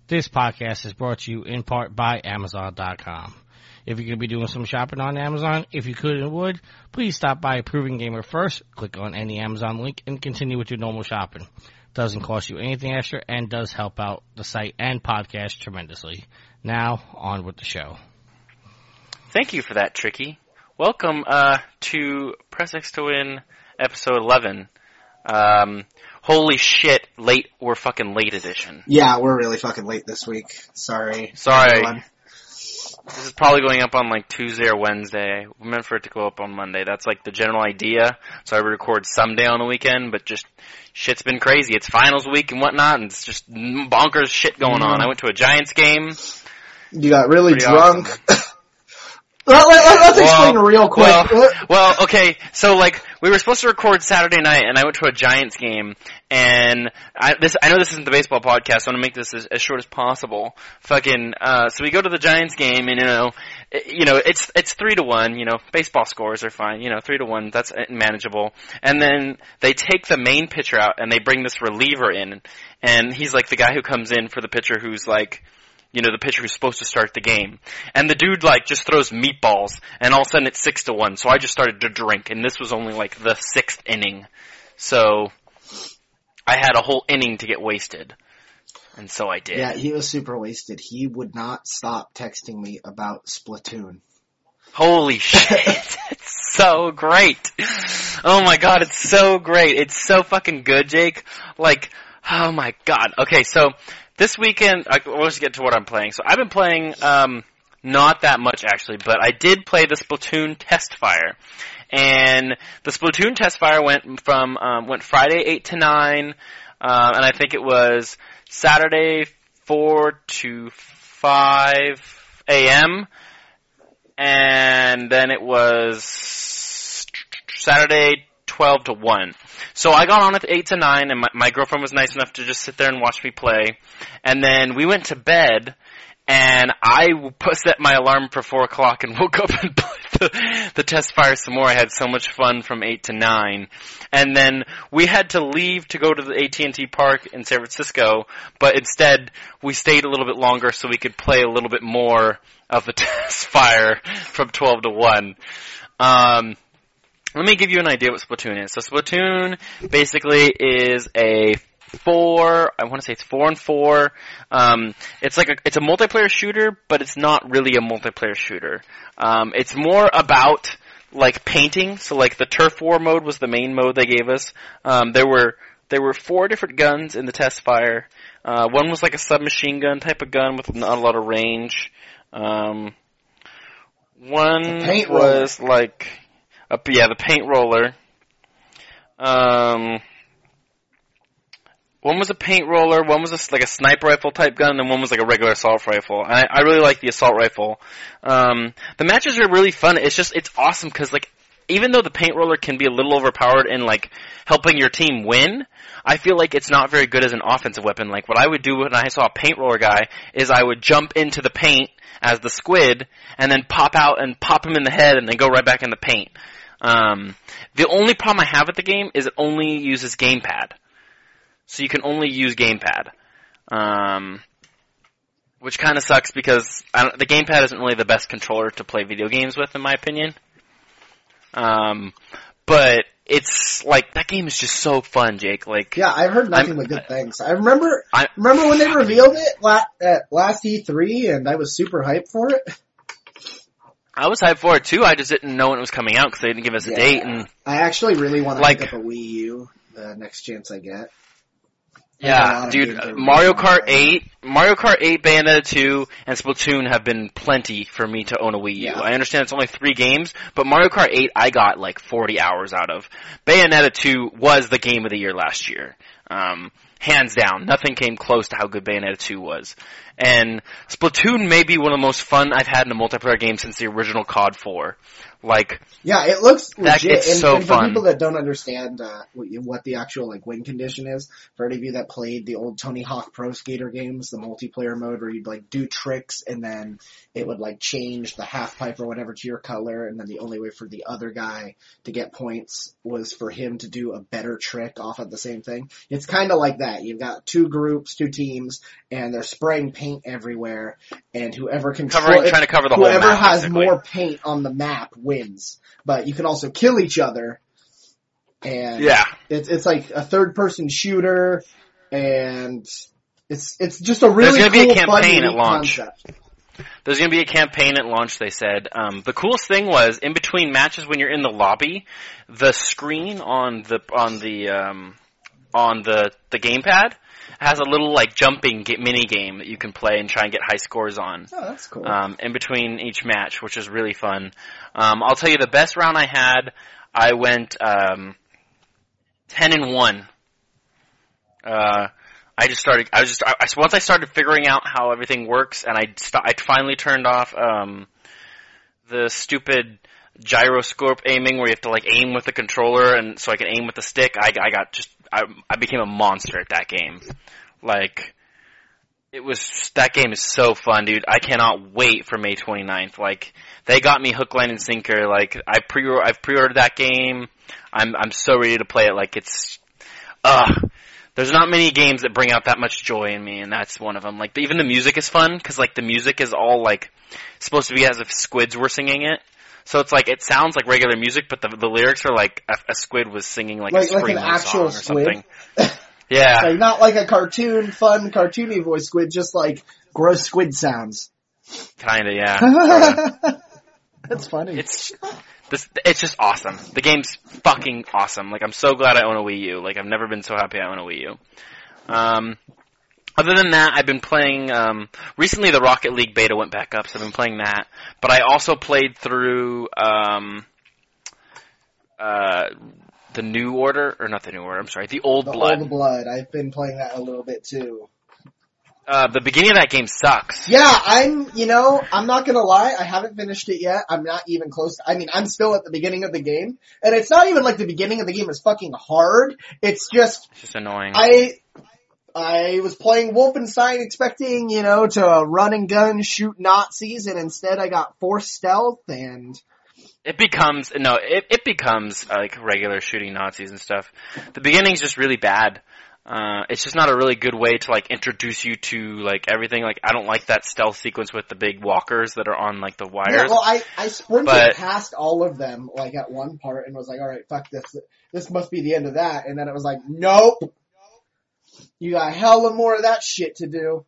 This podcast is brought to you in part by Amazon.com. If you're going to be doing some shopping on Amazon, if you could and would, please stop by Proving Gamer first, click on any Amazon link, and continue with your normal shopping. Doesn't cost you anything extra and does help out the site and podcast tremendously. Now, on with the show. Thank you for that, Tricky. Welcome to Press X to Win, episode 11. Holy shit, we're fucking late edition. Yeah, we're really fucking late this week. Sorry. Everyone. This is probably going up on like Tuesday or Wednesday. We meant for it to go up on Monday. That's like the general idea. So I record someday on the weekend, but just shit's been crazy. It's finals week and whatnot, and it's just bonkers shit going on. I went to a Giants game. You got really drunk. Awesome. Let's explain real quick. Well, okay, so like, we were supposed to record Saturday night, and I went to a Giants game, and I know this isn't the baseball podcast, so I want to make this as short as possible. So we go to the Giants game, and it's 3-1, baseball scores are fine, 3-1, that's manageable. And then they take the main pitcher out, and they bring this reliever in, and he's like the guy who comes in for the pitcher who's like, the pitcher who's supposed to start the game. And the dude, just throws meatballs, and all of a sudden it's 6-1, so I just started to drink, and this was only, the 6th inning. So, I had a whole inning to get wasted. And so I did. Yeah, he was super wasted. He would not stop texting me about Splatoon. Holy shit, it's so great. Oh my god, it's so great. It's so fucking good, Jake. Oh my god. Okay, so this weekend, let's get to what I'm playing. So I've been playing, not that much actually, but I did play the Splatoon Test Fire. And the Splatoon Test Fire went Friday 8 to 9, and I think it was Saturday 4 to 5 a.m., and then it was Saturday 12 to 1. So I got on at 8 to 9, and my girlfriend was nice enough to just sit there and watch me play. And then we went to bed, and I set my alarm for 4 o'clock and woke up and played the Test Fire some more. I had so much fun from 8 to 9. And then we had to leave to go to the AT&T Park in San Francisco, but instead we stayed a little bit longer so we could play a little bit more of the Test Fire from 12 to 1. Let me give you an idea what Splatoon is. So Splatoon basically is a 4 and 4. It's a multiplayer shooter, but it's not really a multiplayer shooter. It's more about painting. So the Turf War mode was the main mode they gave us. There were 4 different guns in the Test Fire. One was a submachine gun type of gun with not a lot of range. One was the paint roller. One was a paint roller, one was a sniper rifle type gun, and then one was a regular assault rifle. And I really like the assault rifle. The matches are really fun. It's awesome because even though the paint roller can be a little overpowered in helping your team win, I feel like it's not very good as an offensive weapon. What I would do when I saw a paint roller guy is I would jump into the paint as the squid and then pop out and pop him in the head and then go right back in the paint. The only problem I have with the game is it only uses gamepad. So you can only use gamepad. Which kind of sucks because the gamepad isn't really the best controller to play video games with, in my opinion. But it's that game is just so fun, Jake. Yeah, I've heard nothing but good things. I remember when they revealed it at last E3, and I was super hyped for it. I was hyped for it too. I just didn't know when it was coming out because they didn't give us a date. And I actually really want to pick up a Wii U the next chance I get. Yeah, dude, Mario Kart 8, Bayonetta 2, and Splatoon have been plenty for me to own a Wii U. Yeah. I understand it's only 3 games, but Mario Kart 8 I got 40 hours out of. Bayonetta 2 was the game of the year last year. Hands down. Nothing came close to how good Bayonetta 2 was. And Splatoon may be one of the most fun I've had in a multiplayer game since the original COD 4. Like, yeah, it looks legit. It's so and for fun. people that don't understand what the actual like win condition is, for any of you that played the old Tony Hawk Pro Skater games, the multiplayer mode where you'd like do tricks and then it would like change the half pipe or whatever to your color, and then the only way for the other guy to get points was for him to do a better trick off of the same thing. It's kind of like that. You've got two groups, two teams, and they're spraying paint everywhere, and whoever trying to cover the whole map. Whoever has basically. more paint on the map wins. But you can also kill each other, and it's like a third person shooter, and it's just a really There's cool, be a campaign fun, at launch. concept. There's going to be a campaign at launch, they said. The coolest thing was, in between matches when you're in the lobby, the screen on the gamepad has a little like jumping mini game that you can play and try and get high scores on. Oh, that's cool. In between each match, which is really fun. I'll tell you the best round I had, I went 10-1. Once I started figuring out how everything works, and I finally turned off the stupid gyroscope aiming where you have to like aim with the controller, and so I can aim with the stick. I became a monster at that game. Like, that game is so fun, dude. I cannot wait for May 29th. Like, they got me hook, line, and sinker. Like, I've pre-ordered that game. I'm so ready to play it. Like, there's not many games that bring out that much joy in me, and that's one of them. Like, even the music is fun, cause like the music is all like, supposed to be as if squids were singing it. So it's like, it sounds like regular music, but the lyrics are like a squid was singing like a Screamo an actual song or squid. something. Yeah. Like, not like a cartoony voice squid, just like gross squid sounds. Kinda, yeah. Sorta. That's funny. It's just awesome. The game's fucking awesome. Like, I'm so glad I own a Wii U. Like, I've never been so happy I own a Wii U. Other than that, I've been playing, recently the Rocket League beta went back up, so I've been playing that. But I also played through, the New Order, or not the New Order, I'm sorry, the Old Blood. Old Blood. I've been playing that a little bit too. The beginning of that game sucks. Yeah, I'm not gonna lie, I haven't finished it yet. I'm not even close. I'm still at the beginning of the game. And it's not even like the beginning of the game is fucking hard. It's just annoying. I was playing Wolfenstein expecting, to run and gun, shoot Nazis, and instead I got forced stealth and... It becomes like regular shooting Nazis and stuff. The beginning's just really bad. It's just not a really good way to like introduce you to like everything. Like, I don't like that stealth sequence with the big walkers that are on like the wires. Yeah, well, I sprinted past all of them like at one part and was like, alright, fuck this. This must be the end of that. And then it was like, nope. You got hella more of that shit to do.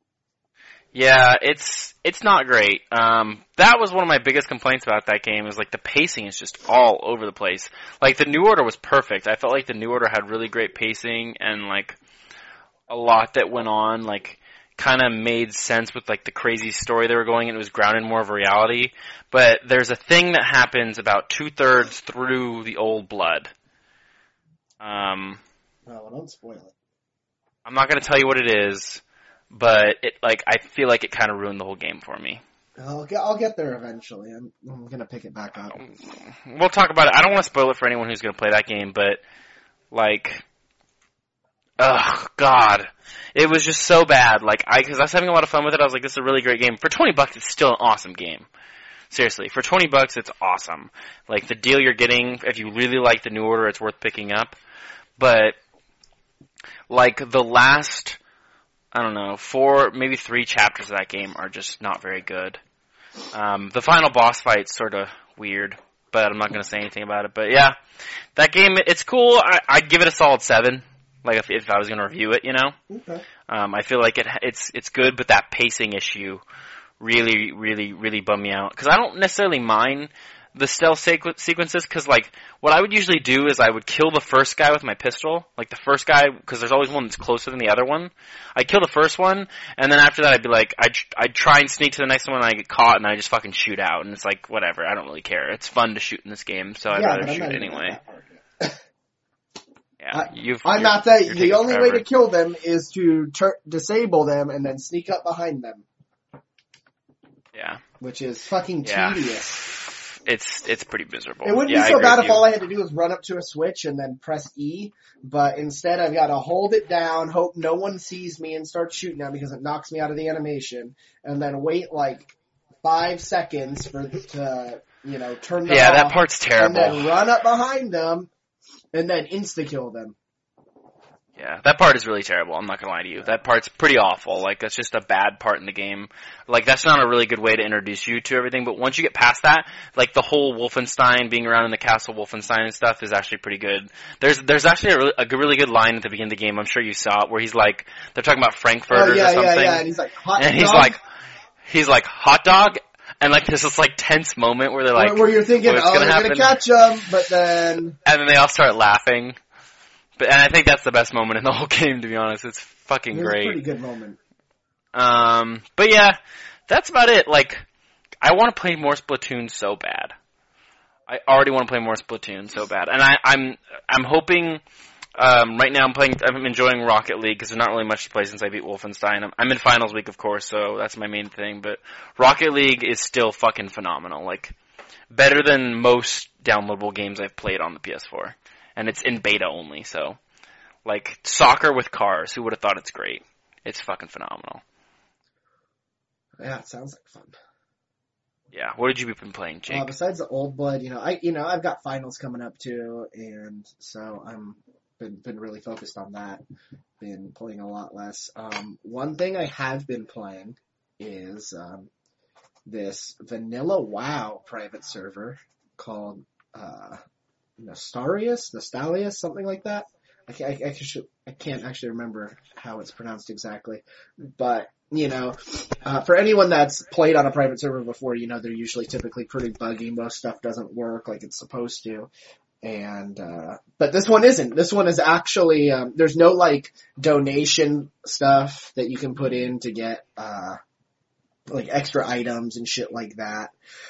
Yeah, it's not great. That was one of my biggest complaints about that game, is like the pacing is just all over the place. Like, the New Order was perfect. I felt like the New Order had really great pacing and like a lot that went on, like kind of made sense with like the crazy story they were going, and it was grounded in more of a reality. But there's a thing that happens about 2/3 through the Old Blood. Oh, well, don't spoil it. I'm not going to tell you what it is, but I feel like it kind of ruined the whole game for me. I'll get there eventually. I'm gonna pick it back up. We'll talk about it. I don't want to spoil it for anyone who's going to play that game, but like, oh god, it was just so bad. Like, because I was having a lot of fun with it. I was like, this is a really great game. For $20, it's still an awesome game. Seriously, for $20, it's awesome. Like, the deal you're getting, if you really like the New Order, it's worth picking up. But like, the last, I don't know, 4, maybe 3 chapters of that game are just not very good. The final boss fight's sort of weird, but I'm not going to say anything about it. But yeah, that game, it's cool. I'd give it a solid 7, like if I was going to review it, Okay. I feel like it's good, but that pacing issue really, really, really bummed me out. Because I don't necessarily mind the stealth sequences, because like, what I would usually do is I would kill the first guy with my pistol, like the first guy, because there's always one that's closer than the other one. I'd kill the first one, and then after that I'd be like, I'd try and sneak to the next one, and I get caught, and I just fucking shoot out, and it's like, whatever, I don't really care. It's fun to shoot in this game, so I'd rather shoot anyway. Yeah, I'm not that. The only way to kill them is to disable them and then sneak up behind them. Yeah. Which is fucking tedious. it's pretty miserable. It wouldn't Yeah, be I so agree bad with if you. all I had to do was run up to a switch and then press E, but instead I've got to hold it down, hope no one sees me and start shooting at me because it knocks me out of the animation, and then wait like 5 seconds for to, turn them Yeah, off. that part's terrible. And then run up behind them and then insta-kill them. Yeah, that part is really terrible. I'm not gonna lie to you. That part's pretty awful. Like, that's just a bad part in the game. Like, that's not a really good way to introduce you to everything, but once you get past that, like, the whole Wolfenstein, being around in the castle Wolfenstein and stuff is actually pretty good. There's actually a really good line at the beginning of the game, I'm sure you saw it, where he's like, they're talking about Frankfurters or something. Yeah, and he's like, hot and dog? he's like, hot dog? And like, there's this like tense moment where they're like, where you're thinking, what's gonna they're happen? gonna catch them, but then... And then they all start laughing. And I think that's the best moment in the whole game, to be honest. It's fucking It was great. a pretty good moment. But yeah, that's about it. Like, I want to play more Splatoon so bad. I already want to play more Splatoon so bad. And I'm hoping, right now I'm enjoying Rocket League because there's not really much to play since I beat Wolfenstein. I'm in finals week, of course, so that's my main thing. But Rocket League is still fucking phenomenal. Like, better than most downloadable games I've played on the PS4. And it's in beta only, so. Like, soccer with cars. Who would have thought it's great? It's fucking phenomenal. Yeah, it sounds like fun. Yeah, what did you been playing, Jake? Besides the Old Blood, I've got finals coming up too, and so I'm been really focused on that. Been playing a lot less. One thing I have been playing is this Vanilla WoW private server called Nostalius, something like that. I can't actually remember how it's pronounced exactly, but for anyone that's played on a private server before, they're usually typically pretty buggy. Most stuff doesn't work like it's supposed to, and but this one isn't. This one is actually there's no like donation stuff that you can put in to get like extra items and shit like that.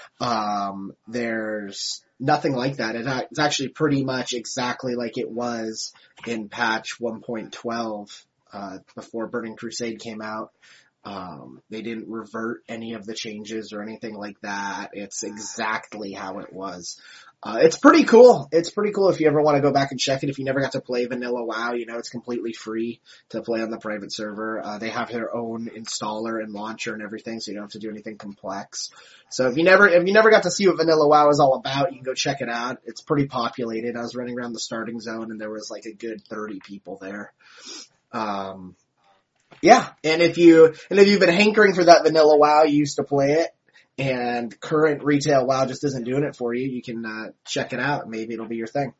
There's nothing like that. It's actually pretty much exactly like it was in patch 1.12, before Burning Crusade came out. They didn't revert any of the changes or anything like that. It's exactly how it was. It's pretty cool. It's pretty cool if you ever want to go back and check it. If you never got to play Vanilla WoW, it's completely free to play on the private server. They have their own installer and launcher and everything, so you don't have to do anything complex. So if you never got to see what Vanilla WoW is all about, you can go check it out. It's pretty populated. I was running around the starting zone and there was like a good 30 people there. Yeah, and if you've been hankering for that Vanilla WoW, you used to play it, and current retail WoW just isn't doing it for you, you can check it out. Maybe it'll be your thing.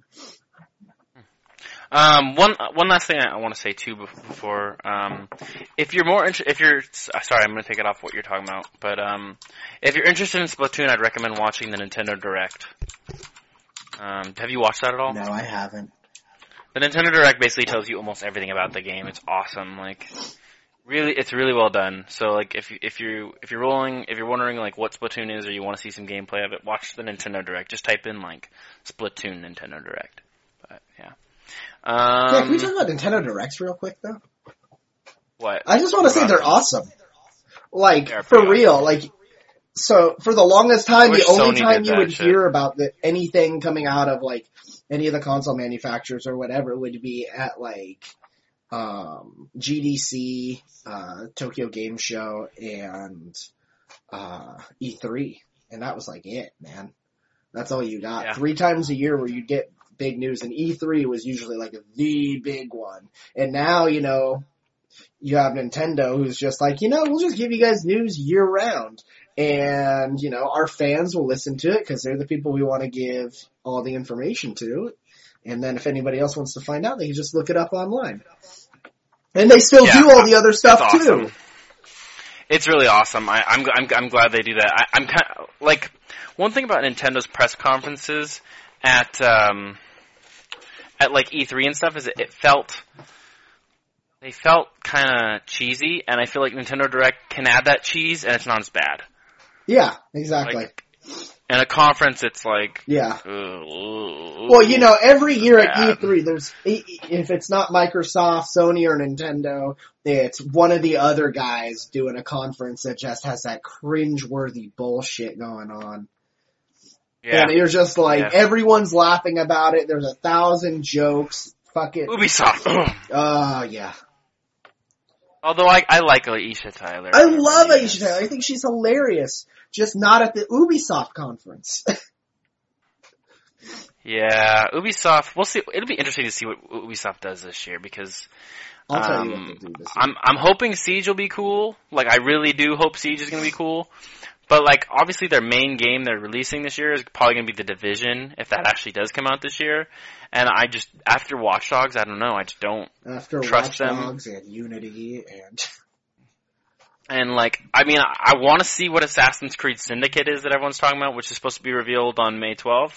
One last thing I want to say too before, if you're more sorry, I'm going to take it off what you're talking about, but if you're interested in Splatoon, I'd recommend watching the Nintendo Direct. Have you watched that at all? No, I haven't. The Nintendo Direct basically tells you almost everything about the game. It's awesome. Like, really, it's really well done. So, like, if you're wondering like what Splatoon is, or you want to see some gameplay of it, watch the Nintendo Direct. Just type in like Splatoon Nintendo Direct. But yeah. Can we talk about Nintendo Directs real quick though? What? I just want to say they're awesome. Like, They're for pretty real. Like, so for the longest time, I wish the only Sony time did you that would shit. hear about anything coming out of like any of the console manufacturers or whatever would be at like GDC, Tokyo Game Show, and E3, and that was like it, man. That's all you got. Yeah. 3 times a year where you get big news, and E3 was usually like the big one. And now, you have Nintendo who's just like, we'll just give you guys news year round. And, our fans will listen to it because they're the people we want to give all the information to. And then if anybody else wants to find out, they can just look it up online. And they still do all the other stuff awesome. too. It's really awesome. I'm glad they do that. I'm kind of, like, one thing about Nintendo's press conferences at like E3 and stuff is they felt kind of cheesy, and I feel like Nintendo Direct can add that cheese, and it's not as bad. Yeah, exactly. Like, in a conference, it's like, yeah. Well, every year at E3, if it's not Microsoft, Sony, or Nintendo, it's one of the other guys doing a conference that just has that cringe-worthy bullshit going on. Yeah. And you're just like, Yeah. everyone's laughing about it. There's 1,000 jokes. Fuck it. Ubisoft. Yeah. Although I like Aisha Tyler. I love Aisha Tyler. I think she's hilarious. Just not at the Ubisoft conference. Yeah, Ubisoft. We'll see. It'll be interesting to see what Ubisoft does this year because I'll tell you what they do this year. I'm hoping Siege will be cool. Like I really do hope Siege is going to be cool. But like obviously their main game they're releasing this year is probably going to be The Division if that actually does come out this year. And I just after Watch Dogs, I don't know. I just don't After trust Watch them. Dogs and Unity and And like I mean I want to see what Assassin's Creed Syndicate is that everyone's talking about, which is supposed to be revealed on May 12th.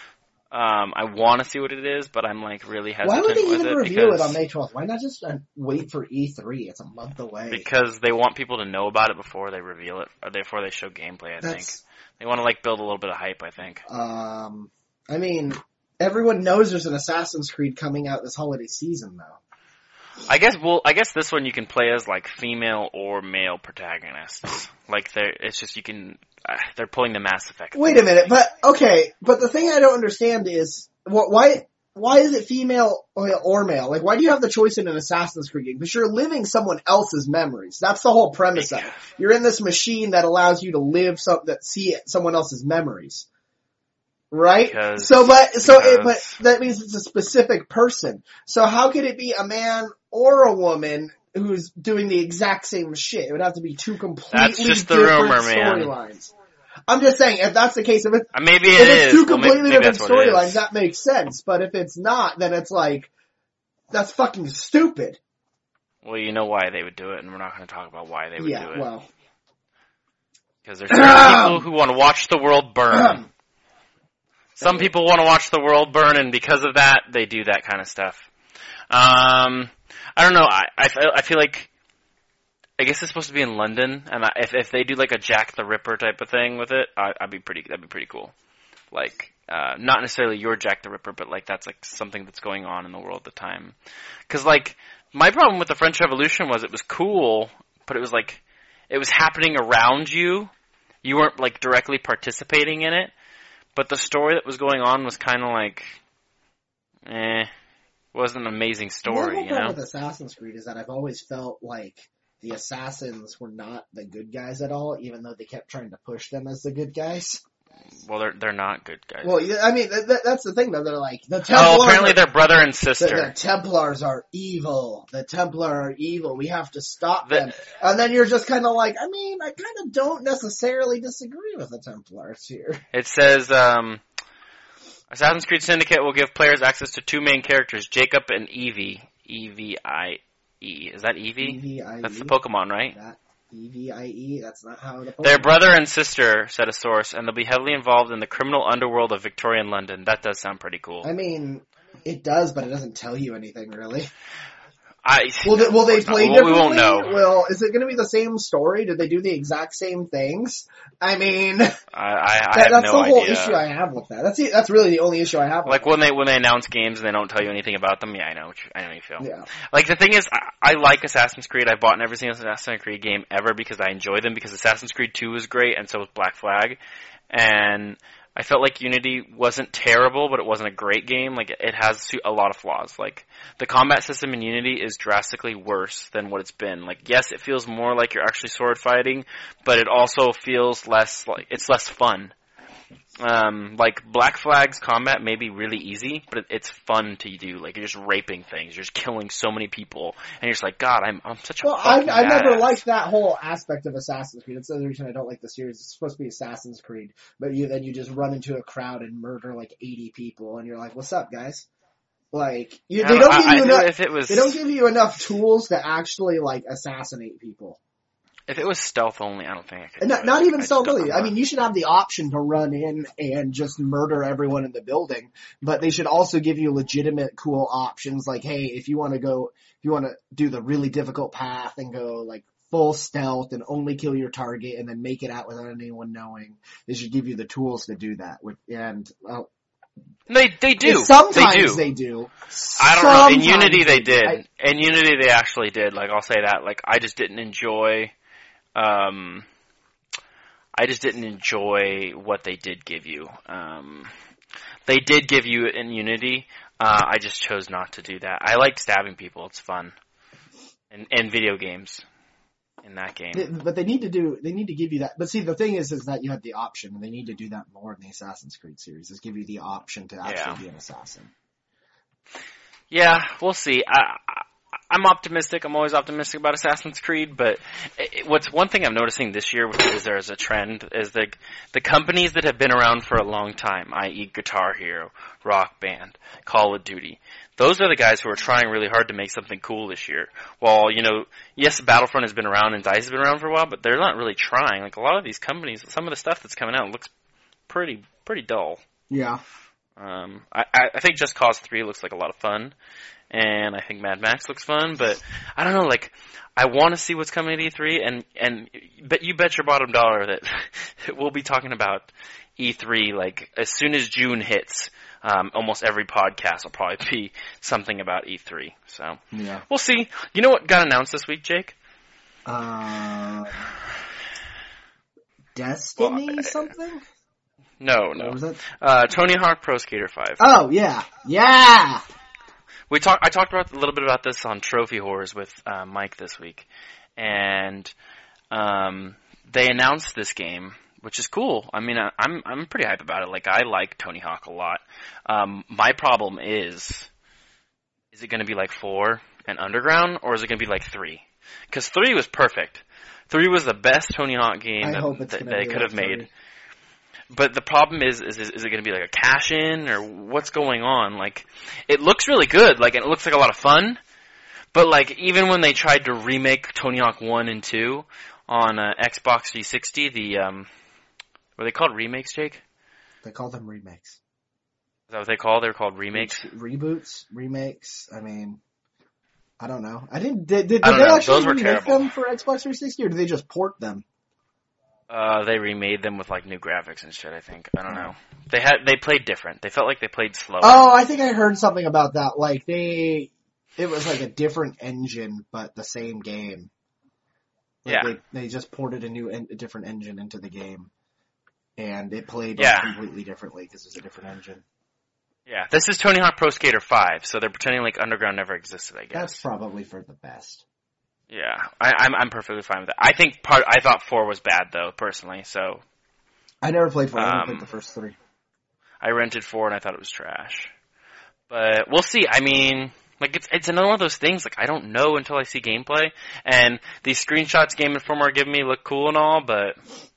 I want to see what it is, but I'm like really hesitant. why would they with even it reveal it because- on May 12th? Why not just wait for E3? It's a month away. Because they want people to know about it before they reveal it, or before they show gameplay, I think. They want to, like, build a little bit of hype, I think. I mean, everyone knows there's an Assassin's Creed coming out this holiday season, though. I guess this one you can play as, like, female or male protagonists. Like, it's just you can, they're pulling the Mass Effect. Wait a minute, but the thing I don't understand is, why is it female or male? Like, why do you have the choice in an Assassin's Creed game? Because you're living someone else's memories. That's the whole premise of it. You're in this machine that allows you to live see someone else's memories. Right? But that means it's a specific person. So how could it be a man or a woman who's doing the exact same shit? It would have to be two completely That's just the different rumor, man. storylines. I'm just saying, if that's the case, if it's two completely maybe different that's what it storylines, is. that makes sense. But if it's not, then it's like, that's fucking stupid. Well, you know why they would do it, and we're not going to talk about why they would do it. Well. Because there's certain people who want to watch the world burn. Some people want to watch the world burn, and because of that, they do that kind of stuff. I don't know. I feel like, I guess it's supposed to be in London, and if they do like a Jack the Ripper type of thing with it, that'd be pretty cool. Like, not necessarily your Jack the Ripper, but like that's like something that's going on in the world at the time. Cause like, my problem with the French Revolution was it was cool, but it was like, it was happening around you. You weren't like directly participating in it. But the story that was going on was kind of like, wasn't an amazing story, The problem with Assassin's Creed is that I've always felt like the assassins were not the good guys at all, even though they kept trying to push them as the good guys. Well, they're not good guys. Well, I mean, that's the thing, though. They're like, the Templars. Oh, apparently they're brother and sister. The Templars are evil. The Templar are evil. We have to stop them. And then you're just kind of like, I mean, I kind of don't necessarily disagree with the Templars here. It says, Assassin's Creed Syndicate will give players access to two main characters, Jacob and Evie. E-V-I-E. Is that Evie? E-V-I-E? That's the Pokemon, right? E-V-I-E? That's not how the Pokemon... They're brother and sister, said a source, and they'll be heavily involved in the criminal underworld of Victorian London. That does sound pretty cool. I mean, it does, but it doesn't tell you anything, really. Will they play differently? We won't know. Well, is it going to be the same story? Did they do the exact same things? I mean, I have that's no the whole idea. issue I have with that. That's really the only issue I have with Like that. when they announce games and they don't tell you anything about them, I know how you feel. Yeah. Like the thing is, I like Assassin's Creed. I've bought every single Assassin's Creed game ever because I enjoy them, because Assassin's Creed 2 was great and so was Black Flag. And I felt like Unity wasn't terrible, but it wasn't a great game. Like, it has a lot of flaws. Like, the combat system in Unity is drastically worse than what it's been. Like, yes, it feels more like you're actually sword fighting, but it also feels less like, it's less fun. Like, Black Flag's combat may be really easy, but it's fun to do. Like, you're just raping things, you're just killing so many people, and you're just like, God, I'm such a fucking I never badass. liked that whole aspect of Assassin's Creed. That's the other reason I don't like the series. It's supposed to be Assassin's Creed, but then you just run into a crowd and murder like 80 people, and you're like, what's up, guys? Like, they don't give you enough tools to actually, like, assassinate people. If it was stealth only, I don't think I could. Not even stealth only. I mean, you should have the option to run in and just murder everyone in the building, but they should also give you legitimate, cool options. Like, hey, if you want to do the really difficult path and go like full stealth and only kill your target and then make it out without anyone knowing, they should give you the tools to do that. They do. Sometimes they do. I don't know. In Sometimes Unity they did. do. In Unity they actually did. Like, I'll say that. Like, I just didn't enjoy, I I just didn't enjoy what they did give you. They did give you in Unity. I just chose not to do that. I like stabbing people. It's fun. And video games in that game. But they need to give you that. But see, the thing is that you have the option, and they need to do that more in the Assassin's Creed series, is give you the option to actually be an assassin. Yeah, we'll see. I'm optimistic. I'm always optimistic about Assassin's Creed, but what's one thing I'm noticing this year is there's a trend is the companies that have been around for a long time, i.e. Guitar Hero, Rock Band, Call of Duty. Those are the guys who are trying really hard to make something cool this year. While, yes, Battlefront has been around and DICE has been around for a while, but they're not really trying. Like, a lot of these companies, some of the stuff that's coming out looks pretty dull. Yeah. I think Just Cause 3 looks like a lot of fun, and I think Mad Max looks fun, but I don't know, like, I want to see what's coming at E3, and you bet your bottom dollar that we'll be talking about E3, like, as soon as June hits. Almost every podcast will probably be something about E3. So, yeah. We'll see. You know what got announced this week, Jake? Destiny something? No. What was that? Tony Hawk Pro Skater 5. Oh, yeah. Yeah! I talked about a little bit about this on Trophy Whores with Mike this week. And they announced this game, which is cool. I mean, I'm pretty hype about it. Like, I like Tony Hawk a lot. My problem is it going to be like 4 and Underground, or is it going to be like 3? Because 3 was perfect. 3 was the best Tony Hawk game that they could have made. But the problem is it going to be like a cash-in, or what's going on? Like, it looks really good, like, and it looks like a lot of fun. But, like, even when they tried to remake Tony Hawk 1 and 2 on Xbox 360, were they called remakes, Jake? They call them remakes. Is that what they call? They're called remakes? Reboots, remakes. I mean, I don't know. Did they know. actually Those were remake terrible. them for Xbox 360, or did they just port them? They remade them with, like, new graphics and shit, I think. I don't know. They played different. They felt like they played slower. Oh, I think I heard something about that. Like, it was like a different engine, but the same game. Like, yeah. They just ported a different engine into the game. And it played completely differently because it's a different engine. Yeah, this is Tony Hawk Pro Skater 5, so they're pretending like Underground never existed, I guess. That's probably for the best. Yeah, I'm perfectly fine with that. I thought 4 was bad, though, personally, so... I never played 4, I only played the first 3. I rented 4 and I thought it was trash. But we'll see. I mean, like, it's another one of those things, like, I don't know until I see gameplay, and these screenshots Game Informer are giving me look cool and all, but...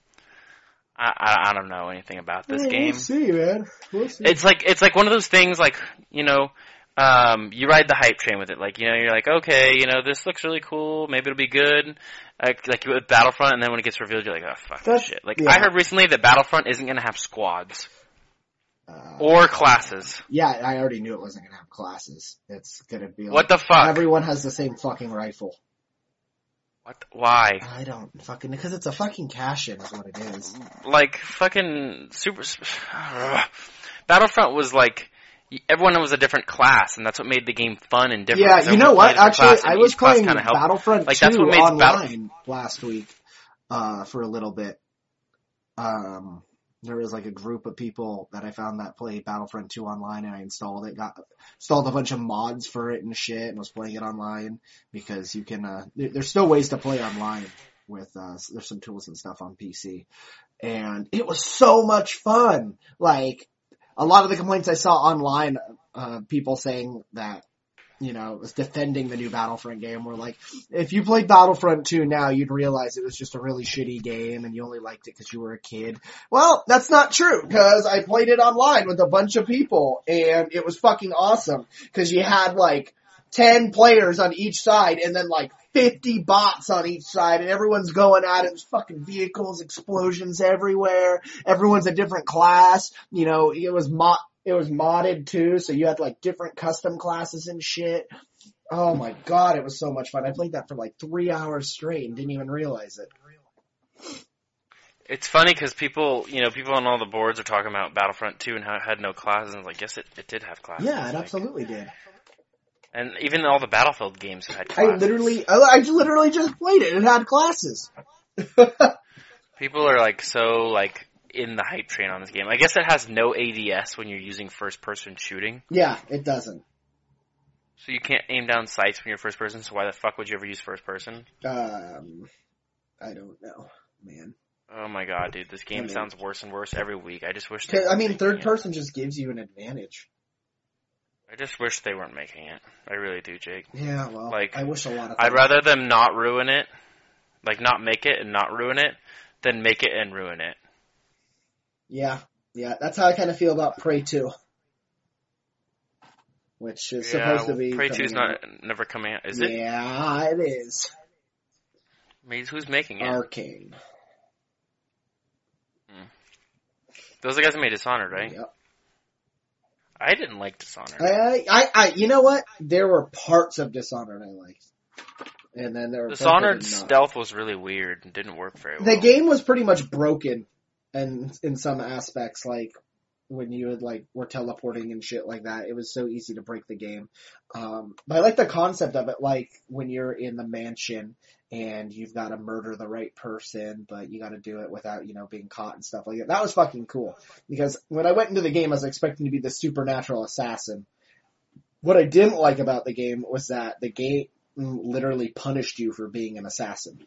I don't know anything about this game. We'll see, man. We'll see. It's like one of those things, like, you ride the hype train with it. Like, you're like, okay, this looks really cool. Maybe it'll be good. Like with Battlefront, and then when it gets revealed, you're like, oh, fuck this shit. Like, I heard recently that Battlefront isn't going to have squads. Or classes. Yeah, I already knew it wasn't going to have classes. It's going to be like... What the fuck? Everyone has the same fucking rifle. What? Why? I don't fucking... Because it's a fucking cash-in is what it is. Like, fucking Battlefront was like... Everyone was a different class, and that's what made the game fun and different. Yeah, you know what? Actually, I was playing Battlefront 2 that's what made online last week for a little bit. There was like a group of people that I found that play Battlefront 2 online, and I installed it, installed a bunch of mods for it and shit, and was playing it online, because you can, there's still ways to play online with, there's some tools and stuff on PC. And it was so much fun! Like, a lot of the complaints I saw online, people saying that, was defending the new Battlefront game were like, if you played Battlefront 2 now, you'd realize it was just a really shitty game and you only liked it because you were a kid. Well, that's not true, because I played it online with a bunch of people and it was fucking awesome, because you had like 10 players on each side and then like 50 bots on each side, and everyone's going at it. There's fucking vehicles, explosions everywhere. Everyone's a different class. It was modded too, so you had like different custom classes and shit. Oh my god, it was so much fun. I played that for like 3 hours straight and didn't even realize it. It's funny because people on all the boards are talking about Battlefront 2 and how it had no classes, and yes, it did have classes. Yeah, it absolutely did. And even all the Battlefield games had classes. I literally just played it. It had classes. People are like so like in the hype train on this game. I guess it has no ADS when you're using first person shooting. Yeah, it doesn't. So you can't aim down sights when you're first person, so why the fuck would you ever use first person? I don't know, man. Oh my god, dude, this game sounds worse and worse every week. I just wish third person just gives you an advantage. I just wish they weren't making it. I really do, Jake. Yeah, well, like, I wish a lot of I'd rather them not ruin it, like not make it and not ruin it, than make it and ruin it. Yeah, that's how I kind of feel about Prey 2. Which is supposed to be... Prey 2 is never coming out, is it? Yeah, it is. I mean, who's making it? Arcane. Those are the guys that made Dishonored, right? Yep. I didn't like Dishonored. I you know what? There were parts of Dishonored I liked. And then there were Dishonored stealth was really weird and didn't work very well. The game was pretty much broken and in some aspects, like when you were teleporting and shit like that. It was so easy to break the game. But I like the concept of it, like when you're in the mansion and you've got to murder the right person, but you got to do it without, being caught and stuff like that. That was fucking cool. Because when I went into the game, I was expecting to be the supernatural assassin. What I didn't like about the game was that the game literally punished you for being an assassin.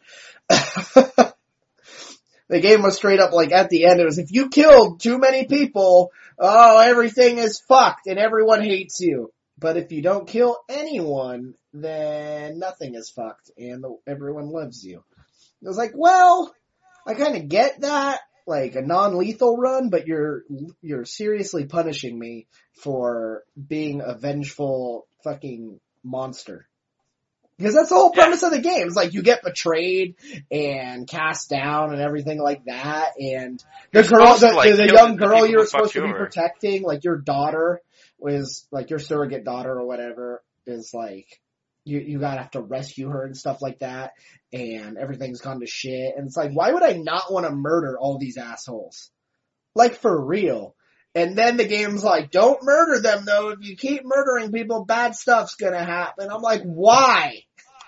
The game was straight up like at the end, it was if you killed too many people, everything is fucked and everyone hates you. But if you don't kill anyone, then nothing is fucked and everyone loves you. It was like, well, I kind of get that, like a non-lethal run, but you're seriously punishing me for being a vengeful fucking monster. Because that's the whole premise of the game. It's like you get betrayed and cast down and everything like that. And the young girl you're supposed to be protecting, like your daughter was like your surrogate daughter or whatever, is like you gotta have to rescue her and stuff like that. And everything's gone to shit. And it's like, why would I not want to murder all these assholes? Like for real. And then the game's like, don't murder them though. If you keep murdering people, bad stuff's gonna happen. I'm like, why?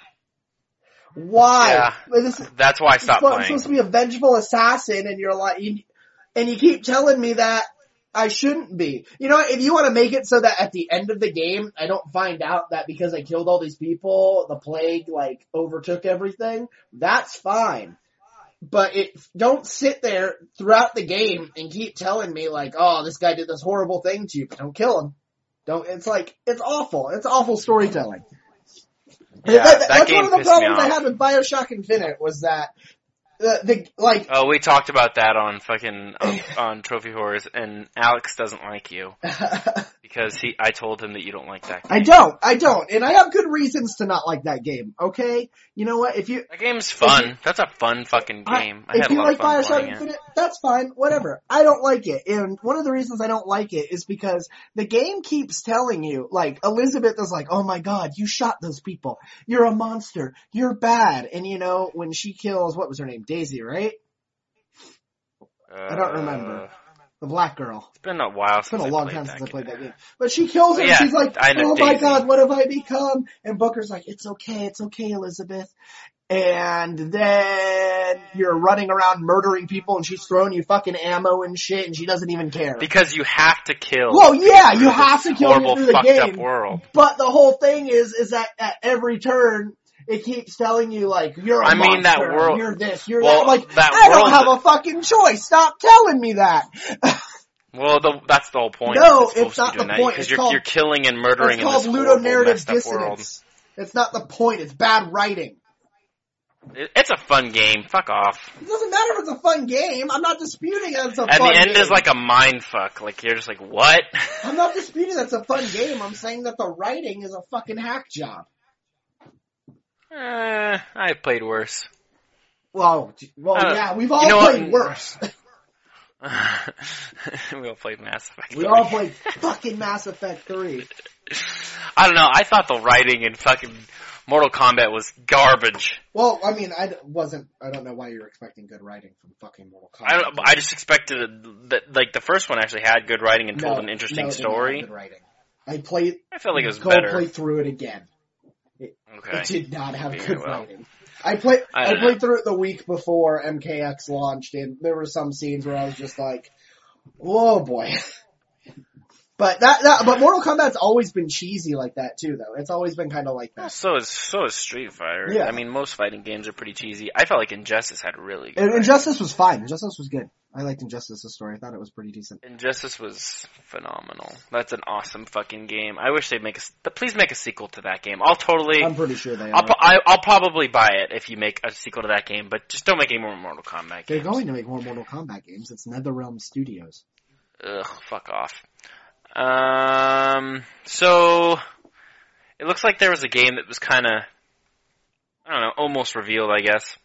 Why? Yeah, that's why I stopped playing. I'm supposed to be a vengeful assassin and you're like, and you keep telling me that I shouldn't be. You know, if you want to make it so that at the end of the game, I don't find out that because I killed all these people, the plague overtook everything, that's fine. But don't sit there throughout the game and keep telling me this guy did this horrible thing to you, but don't kill him. It's awful. It's awful storytelling. Yeah, that's one of the problems I had with BioShock Infinite was that Oh, we talked about that on on Trophy Horrors, and Alex doesn't like you. Because I told him that you don't like that game. I don't. And I have good reasons to not like that game, okay? You know what, that game's fun. That's a fun fucking game. I had a lot of fun playing it. Infinite, that's fine, whatever. I don't like it. And one of the reasons I don't like it is because the game keeps telling you, Elizabeth is like, oh my god, you shot those people. You're a monster. You're bad. And when she kills, what was her name? Daisy, right? I don't remember. The black girl. It's been a while since I played that game. But she kills her and she's like, oh my god, what have I become? And Booker's like, it's okay, Elizabeth. And then you're running around murdering people and she's throwing you fucking ammo and shit and she doesn't even care. Because you have to kill. Well, yeah, you have to kill horrible, through the fucked game. Up world. But the whole thing is that at every turn, it keeps telling you, you're a monster, that world, you're this, you're that. I don't have a fucking choice. Stop telling me that. Well, that's the whole point. No, it's not the point. Because you're killing and murdering in this horrible, ludonarrative messed up world. It's not the point. It's bad writing. It's a fun game. Fuck off. It doesn't matter if it's a fun game. I'm not disputing that it's a fun game. At the end is like a mind fuck. You're just like, what? I'm not disputing that's a fun game. I'm saying that the writing is a fucking hack job. I've played worse. Well, yeah, we've all played worse. We all played Mass Effect 3. We all played fucking Mass Effect 3. I don't know, I thought the writing in fucking Mortal Kombat was garbage. Well, I mean, I don't know why you're expecting good writing from fucking Mortal Kombat. I just expected that, the first one actually had good writing and told an interesting story. Good writing. I felt like it was better. Play through it again. It Okay. did not have good writing. I played through it the week before MKX launched, and there were some scenes where I was just like, "Whoa, boy!" But but Mortal Kombat's always been cheesy like that too, though. It's always been kind of like that. So is Street Fighter. Yeah. I mean, most fighting games are pretty cheesy. I felt like Injustice had really good. And Injustice was fine. Injustice was good. I liked Injustice's story. I thought it was pretty decent. Injustice was phenomenal. That's an awesome fucking game. I wish they'd please make a sequel to that game. I'm pretty sure they are. I'll probably buy it if you make a sequel to that game, but just don't make any more Mortal Kombat games. They're going to make more Mortal Kombat games. It's NetherRealm Studios. Ugh, fuck off. So it looks like there was a game that was kind of, I don't know, almost revealed, I guess.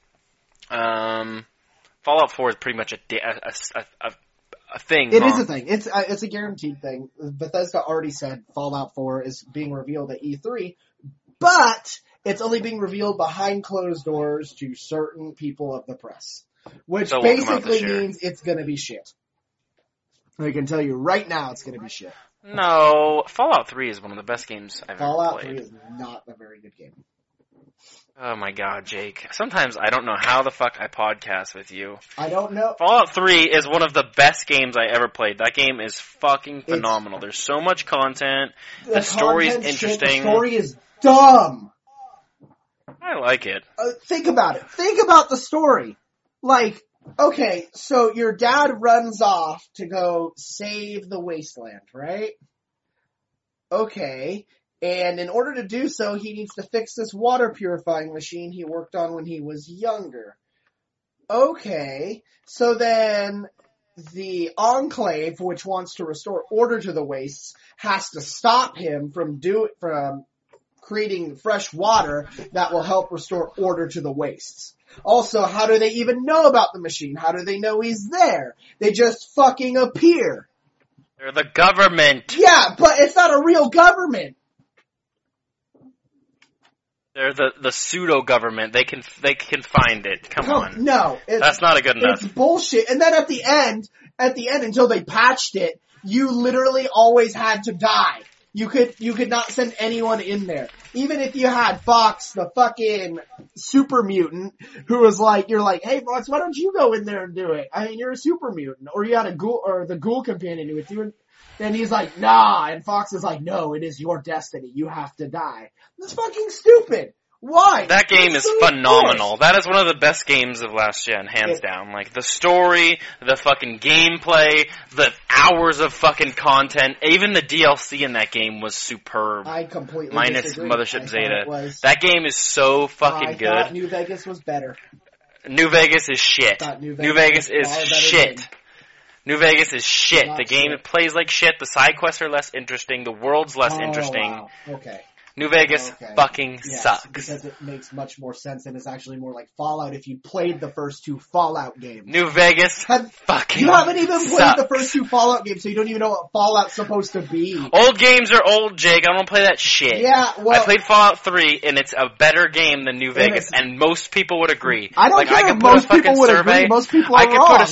Fallout 4 is pretty much a thing. It is a thing. It's a guaranteed thing. Bethesda already said Fallout 4 is being revealed at E3, but it's only being revealed behind closed doors to certain people of the press, which basically means it's gonna be shit. I can tell you right now it's gonna be shit. No, Fallout 3 is one of the best games I've ever played. Fallout 3 is not a very good game. Oh my god, Jake. Sometimes I don't know how the fuck I podcast with you. I don't know. Fallout 3 is one of the best games I ever played. That game is fucking phenomenal. There's so much content. The story's interesting. The story is dumb. I like it. Think about it. Think about the story. Like, okay, so your dad runs off to go save the wasteland, right? Okay. And in order to do so, he needs to fix this water purifying machine he worked on when he was younger. Okay, so then the Enclave, which wants to restore order to the wastes, has to stop him from creating fresh water that will help restore order to the wastes. Also, how do they even know about the machine? How do they know he's there? They just fucking appear. They're the government. Yeah, but it's not a real government. They're the pseudo government. They can find it. Come on. No, that's not a good enough. It's bullshit. And then at the end, until they patched it, you literally always had to die. You could not send anyone in there. Even if you had Fox, the fucking super mutant, who was like, you're like, hey Fox, why don't you go in there and do it? I mean, you're a super mutant. Or you had a ghoul, or the ghoul companion with you, and he's like, nah, and Fox is like, no, it is your destiny. You have to die. That's fucking stupid. Why? That game is phenomenal. That is one of the best games of last gen, hands down. Like, the story, the fucking gameplay, the hours of fucking content, even the DLC in that game was superb. I completely minus disagree. Mothership Zeta. That game is so fucking good. I thought New Vegas was better. New Vegas is shit. New Vegas is shit. New Vegas is shit. The game plays like shit. The side quests are less interesting. The world's less interesting. Wow. Okay. New Vegas fucking sucks. Because it makes much more sense and it's actually more like Fallout if you played the first two Fallout games. New Vegas fucking You haven't even played the first two Fallout games, so you don't even know what Fallout's supposed to be. Old games are old, Jake. I don't play that shit. Yeah, well... I played Fallout 3, and it's a better game than New Vegas, and most people would agree. I don't care if most people would agree. Most people are wrong.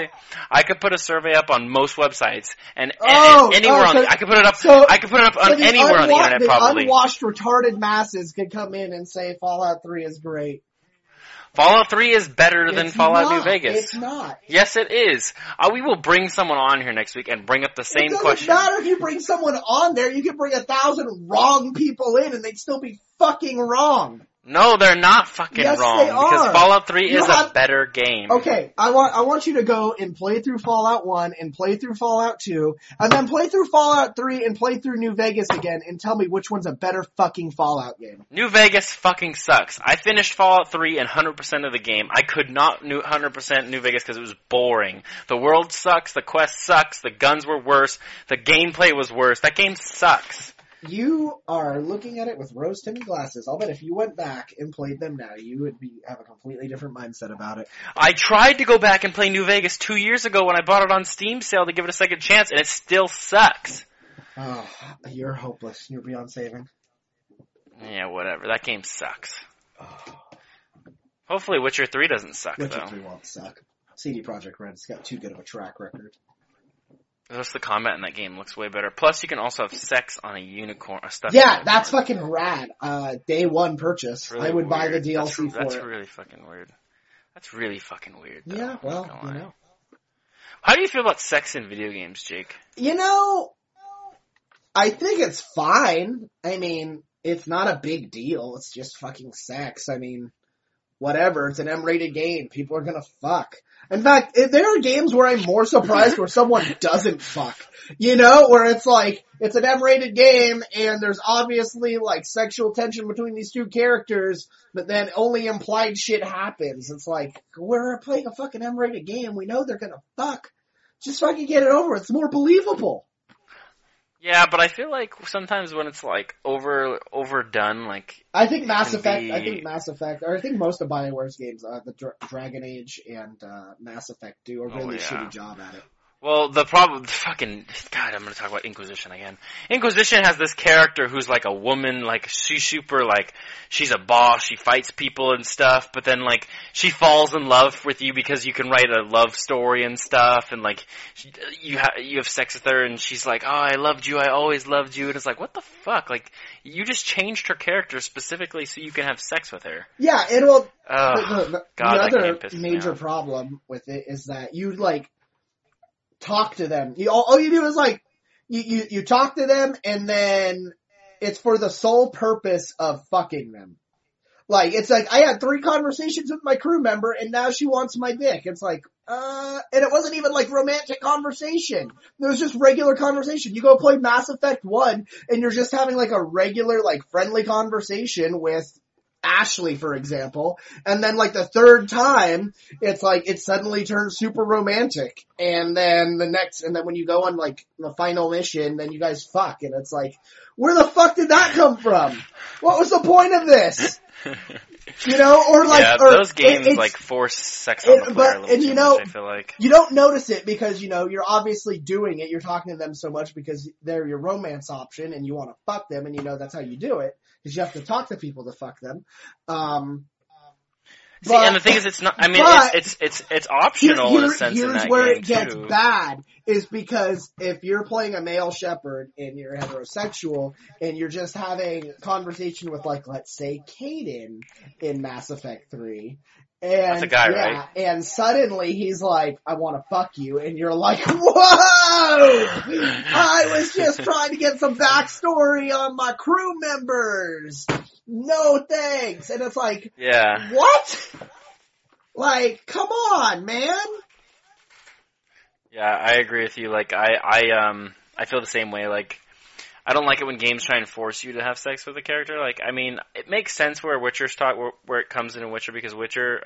I could put a survey up on most websites, and anywhere on... I could put it up on anywhere on the internet, probably. Unwashed, retarded masses could come in and say Fallout 3 is great. Fallout 3 is better than Fallout New Vegas. It's not. Yes, it is. We will bring someone on here next week and bring up the same question. It doesn't matter if you bring someone on there. You can bring 1,000 wrong people in and they'd still be fucking wrong. No, they're not fucking wrong. They are. Because Fallout 3 is a better game. Okay, I want you to go and play through Fallout 1 and play through Fallout 2, and then play through Fallout 3 and play through New Vegas again and tell me which one's a better fucking Fallout game. New Vegas fucking sucks. I finished Fallout 3 and 100% of the game. I could not 100% New Vegas because it was boring. The world sucks, the quest sucks, the guns were worse, the gameplay was worse. That game sucks. You are looking at it with rose-tinted glasses. I'll bet if you went back and played them now, you would have a completely different mindset about it. I tried to go back and play New Vegas 2 years ago when I bought it on Steam sale to give it a second chance, and it still sucks. Oh, you're hopeless. You're beyond saving. Yeah, whatever. That game sucks. Hopefully Witcher 3 doesn't suck, Witcher though. 3 won't suck. CD Projekt Red's got too good of a track record. Just the combat in that game looks way better. Plus, you can also have sex on a unicorn. A stuffed Yeah, unicorn. that's fucking rad. Day one purchase. Really I would buy the weird. DLC That's for it. really fucking weird. That's really fucking weird, though. Yeah, I'm well, not gonna you lie. know. How do you feel about sex in video games, Jake? You know, I think it's fine. I mean, it's not a big deal. It's just fucking sex. I mean, whatever. It's an M-rated game. People are gonna fuck. In fact, there are games where I'm more surprised where someone doesn't fuck. You know, where it's like, it's an M-rated game and there's obviously like sexual tension between these two characters, but then only implied shit happens. It's like, we're playing a fucking M-rated game. We know they're gonna fuck. Just fucking get it over. It's more believable. Yeah, but I feel like sometimes when it's like overdone, like I think Mass can Effect, be- or I think most of BioWare's games, the Dragon Age and Mass Effect do a really yeah. shitty job at it. Well, the problem, God, I'm gonna talk about Inquisition again. Inquisition has this character who's like a woman, like, she's super, like, she's a boss, she fights people and stuff, but then, like, she falls in love with you because you can write a love story and stuff, and, like, you have sex with her, and she's like, oh, I loved you, I always loved you, and it's like, what the fuck? Like, you just changed her character specifically so you can have sex with her. Yeah, it will. Oh, The God, that other game pisses me major off. problem with it is that you, like, talk to them. All you do is, like, you talk to them, and then it's for the sole purpose of fucking them. Like, it's like, I had 3 conversations with my crew member, and now she wants my dick. It's like, and it wasn't even, like, romantic conversation. It was just regular conversation. You go play Mass Effect 1, and you're just having, like, a regular, like, friendly conversation with Ashley, for example, and then like the third time, it's like it suddenly turns super romantic, and then when you go on like the final mission, then you guys fuck, and it's like, where the fuck did that come from? What was the point of this? You know, or like, yeah, or those games like force sex on the player a little too much, I feel like. You don't notice it because, you know, you're obviously doing it, you're talking to them so much because they're your romance option and you want to fuck them, and you know that's how you do it, because you have to talk to people to fuck them. See, and the thing is, it's not, I mean, it's optional in a sense in that here's where game, it gets too. bad, is because if you're playing a male shepherd and you're heterosexual and you're just having a conversation with, like, let's say Kaden in Mass Effect 3, and That's a guy, right? and suddenly he's like, I want to fuck you, and you're like, whoa! I was just trying to get some backstory on my crew members. No thanks. And it's like, Yeah. what? Like, come on, man. Yeah, I agree with you. Like, I feel the same way. Like, I don't like it when games try and force you to have sex with a character. Like, I mean, it makes sense where Witcher's where it comes in Witcher, because Witcher,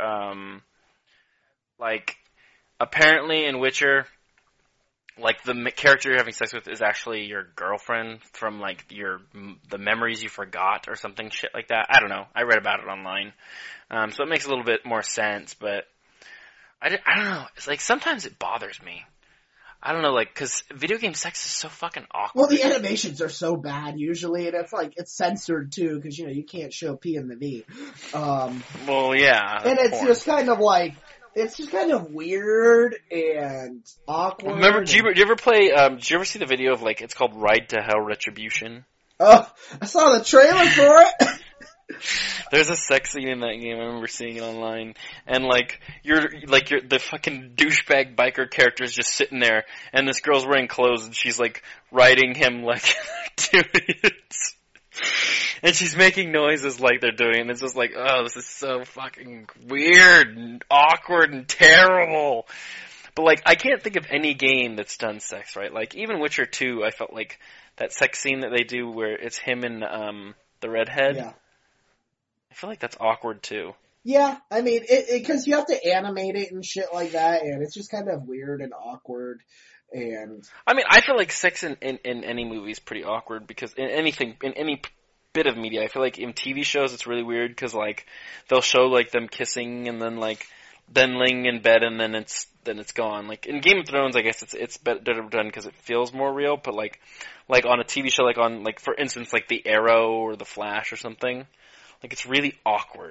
like, apparently in Witcher, like, the character you're having sex with is actually your girlfriend from, like, the memories you forgot or something shit like that. I don't know. I read about it online. So it makes a little bit more sense, but I don't know. It's like, sometimes it bothers me. I don't know, like, cause video game sex is so fucking awkward. Well, the animations are so bad usually, and it's like, it's censored too, cause you know, you can't show P and the V. Well, yeah. And it's porn. just kind of like, it's just kind of weird and awkward. Remember, do you ever play, did you ever see the video of, like, it's called Ride to Hell Retribution? Oh, I saw the trailer for it. There's a sex scene in that game. I remember seeing it online, and like you're the fucking douchebag biker character is just sitting there, and this girl's wearing clothes, and she's like riding him like two idiots, and she's making noises like they're doing, and it's just like, oh, this is so fucking weird and awkward and terrible. But like, I can't think of any game that's done sex right. Like even Witcher 2, I felt like that sex scene that they do where it's him and the redhead. Yeah. I feel like that's awkward too. Yeah, I mean, because you have to animate it and shit like that, and it's just kind of weird and awkward, and... I mean, I feel like sex in any movie is pretty awkward, because in any bit of media, I feel like in TV shows it's really weird, because like, they'll show like them kissing, and then like, then laying in bed, and then it's gone. Like, in Game of Thrones, I guess it's better done because it feels more real, but like on a TV show, like on, like, for instance, like The Arrow or The Flash or something, like, it's really awkward.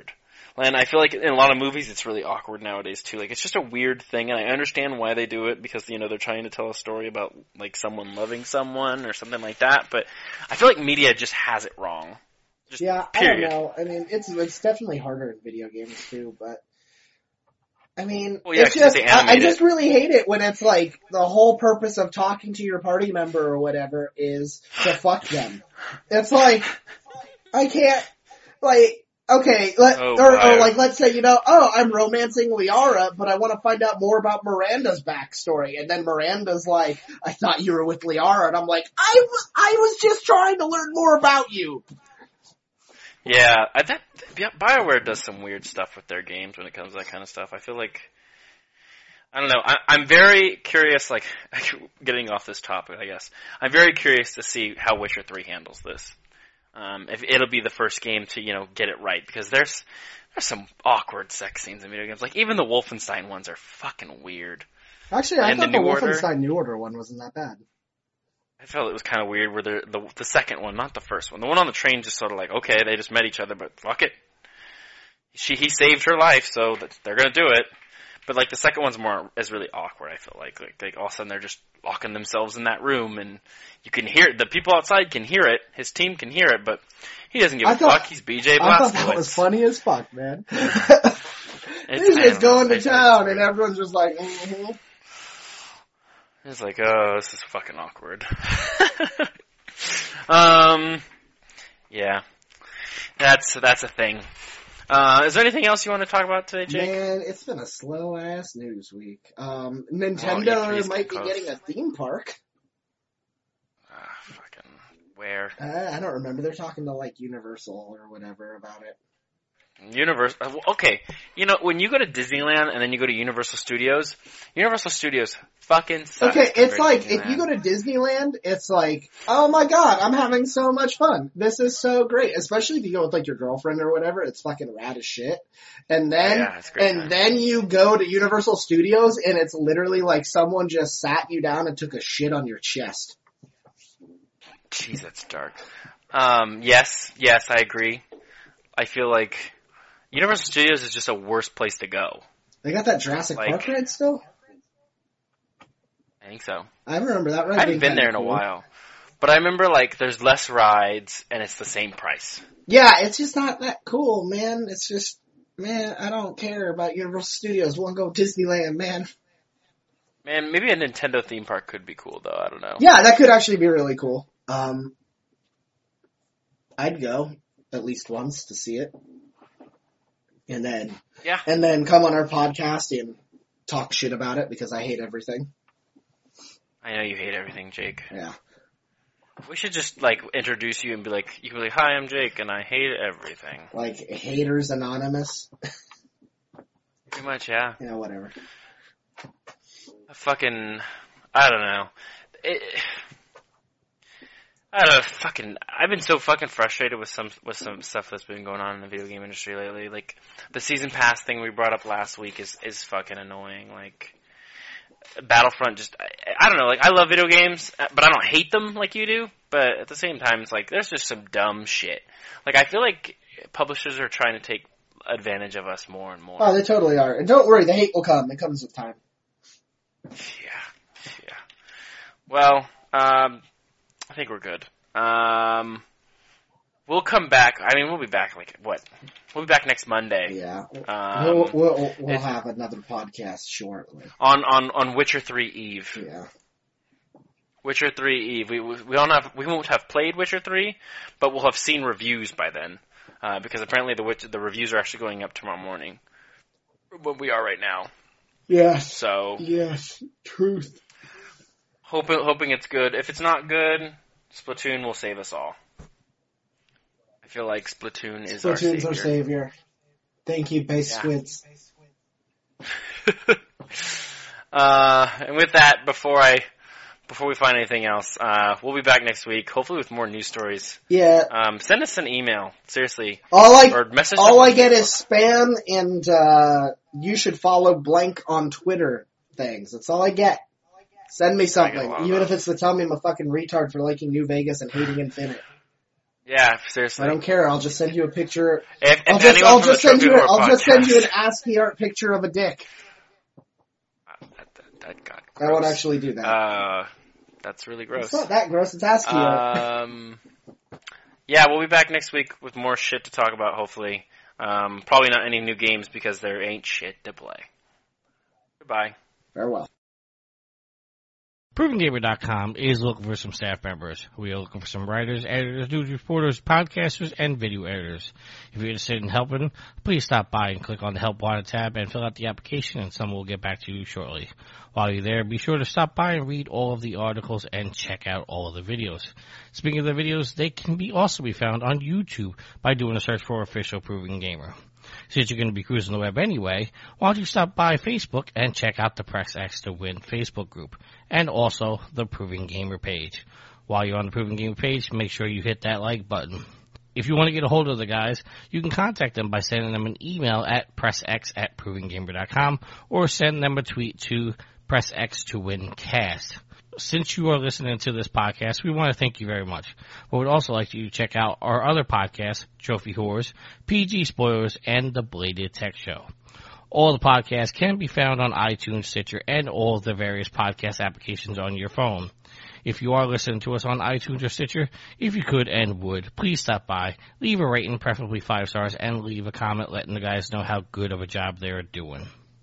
And I feel like in a lot of movies it's really awkward nowadays too. Like it's just a weird thing, and I understand why they do it because they're trying to tell a story about like someone loving someone or something like that. But I feel like media just has it wrong. Just period. I don't know. I mean, it's definitely harder in video games too, but I mean, it's just I just really hate it when it's like the whole purpose of talking to your party member or whatever is to fuck them. It's like I can't like. Okay, or like let's say, I'm romancing Liara, but I want to find out more about Miranda's backstory. And then Miranda's like, I thought you were with Liara. And I'm like, I was just trying to learn more about you. Yeah, BioWare does some weird stuff with their games when it comes to that kind of stuff. I feel like, I don't know, I'm very curious, like, getting off this topic, I guess. I'm very curious to see how Witcher 3 handles this. If it'll be the first game to, get it right, because there's some awkward sex scenes in video games. Like, even the Wolfenstein ones are fucking weird. Actually, I thought the Wolfenstein New Order one wasn't that bad. I felt it was kind of weird where the second one, not the first one. The one on the train just sort of like, okay, they just met each other, but fuck it. He saved her life, so they're gonna do it. But like the second one's is really awkward. I feel like all of a sudden they're just locking themselves in that room, and you can hear it. The people outside can hear it. His team can hear it, but he doesn't give a fuck. He's BJ Blazkowicz. I thought that was funny as fuck, man. He's just going to town, and everyone's just like, mm-hmm. It's like, oh, this is fucking awkward. Yeah, that's a thing. Is there anything else you want to talk about today, Jake? Man, it's been a slow-ass news week. Nintendo might be getting a theme park. Fucking where? I don't remember. They're talking to, like, Universal or whatever about it. Okay. When you go to Disneyland and then you go to Universal Studios fucking sucks. Okay, it's like, if you go to Disneyland, it's like, oh my god, I'm having so much fun. This is so great. Especially if you go with like your girlfriend or whatever, it's fucking rad as shit. And then, then you go to Universal Studios and it's literally like someone just sat you down and took a shit on your chest. Jeez, that's dark. Yes, I agree. I feel like Universal Studios is just a worse place to go. They got that Jurassic Park ride still? I think so. I remember that ride. I haven't been there in a while. But I remember, like, there's less rides, and it's the same price. Yeah, it's just not that cool, man. It's just, man, I don't care about Universal Studios. We'll go Disneyland, man. Man, maybe a Nintendo theme park could be cool, though. I don't know. Yeah, that could actually be really cool. I'd go at least once to see it. And then come on our podcast and talk shit about it because I hate everything. I know you hate everything, Jake. Yeah. We should just, like, introduce you and be like, you can be like, hi, I'm Jake, and I hate everything. Like, Haters Anonymous? Pretty much, yeah. Yeah, whatever. I don't know. I've been so fucking frustrated with some stuff that's been going on in the video game industry lately. Like, the season pass thing we brought up last week is fucking annoying. Like, Battlefront just, I don't know, like, I love video games, but I don't hate them like you do, but at the same time, it's like, there's just some dumb shit. Like, I feel like publishers are trying to take advantage of us more and more. Oh, they totally are. And don't worry, the hate will come. It comes with time. Yeah. Well, I think we're good. We'll come back. I mean, we'll be back, We'll be back next Monday. Yeah. We'll have another podcast shortly. On Witcher 3 Eve. Yeah. Witcher 3 Eve. We won't have played Witcher 3, but we'll have seen reviews by then. Because apparently the reviews are actually going up tomorrow morning. But we are right now. Yes. So. Yes. Truth. Hoping it's good. If it's not good, Splatoon will save us all. I feel like Splatoon is our savior. Splatoon's our savior. Thank you, Base Squids. And with that, before we find anything else, we'll be back next week, hopefully with more news stories. Yeah. Send us an email, seriously. All I get is spam and you should follow blank on Twitter things. That's all I get. Send me something, even if it's to tell me I'm a fucking retard for liking New Vegas and hating Infinite. Yeah, seriously. I don't care. I'll just send you a picture. If I'll anyone just from the send you. Trophy Horror I'll just send you an podcast- ASCII art picture of a dick. That got I won't gross. actually do that. That's really gross. It's not that gross. It's ASCII art. Yeah, we'll be back next week with more shit to talk about, hopefully. Probably not any new games because there ain't shit to play. Goodbye. Farewell. ProvenGamer.com is looking for some staff members. We are looking for some writers, editors, news reporters, podcasters, and video editors. If you're interested in helping, please stop by and click on the Help Wanted tab and fill out the application, and someone will get back to you shortly. While you're there, be sure to stop by and read all of the articles and check out all of the videos. Speaking of the videos, they can also be found on YouTube by doing a search for Official Proving Gamer. Since you're going to be cruising the web anyway, why don't you stop by Facebook and check out the Press X to Win Facebook group, and also the Proving Gamer page. While you're on the Proving Gamer page, make sure you hit that like button. If you want to get a hold of the guys, you can contact them by sending them an email at pressx@provinggamer.com or send them a tweet to PressX2WinCast. Since you are listening to this podcast, we want to thank you very much. But we'd also like you to check out our other podcasts, Trophy Whores, PG Spoilers, and The Bladed Tech Show. All the podcasts can be found on iTunes, Stitcher, and all of the various podcast applications on your phone. If you are listening to us on iTunes or Stitcher, if you could and would, please stop by, leave a rating, preferably 5 stars, and leave a comment letting the guys know how good of a job they're doing.